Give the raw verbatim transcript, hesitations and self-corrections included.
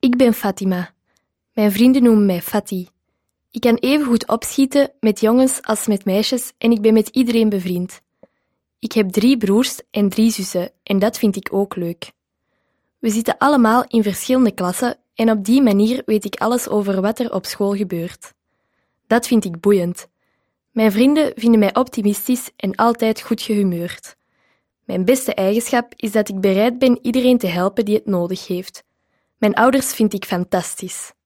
Ik ben Fatima. Mijn vrienden noemen mij Fati. Ik kan even goed opschieten met jongens als met meisjes en ik ben met iedereen bevriend. Ik heb drie broers en drie zussen en dat vind ik ook leuk. We zitten allemaal in verschillende klassen en op die manier weet ik alles over wat er op school gebeurt. Dat vind ik boeiend. Mijn vrienden vinden mij optimistisch en altijd goed gehumeurd. Mijn beste eigenschap is dat ik bereid ben iedereen te helpen die het nodig heeft. Mijn ouders vind ik fantastisch.